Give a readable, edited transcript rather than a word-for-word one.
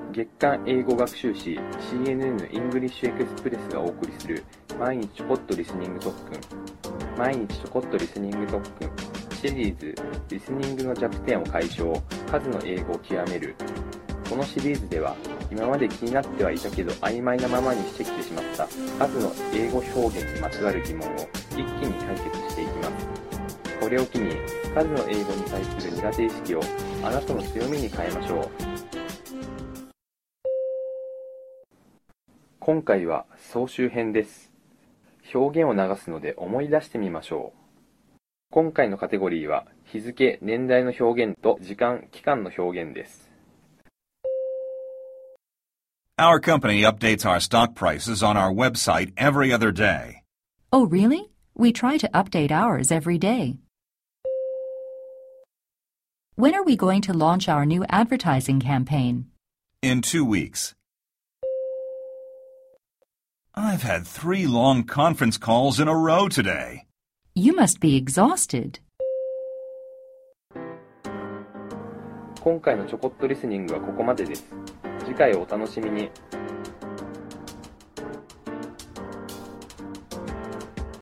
月刊英語学習誌 CNN イングリッシュエクスプレスがお送りする毎日ちょこっとリスニング特訓。毎日ちょこっとリスニング特訓シリーズ、リスニングの弱点を解消、数の英語を極める。このシリーズでは今まで気になってはいたけど曖昧なままにしてきてしまった数の英語表現にまつわる疑問を一気に解決していきます。これを機に数の英語に対する苦手意識をあなたの強みに変えましょう。今回は総集編です。表現を流すので思い出してみましょう。今回のカテゴリーは日付、年代の表現と時間、期間の表現です。 Our company updates our stock prices on our website every other day. Oh, really? We try to update ours every day. When are we going to launch our new advertising campaign? In 2 weeks. I've had 3 long conference calls in a row today. You must be exhausted. 今回のちょこっとリスニングはここまでです。次回をお楽しみに。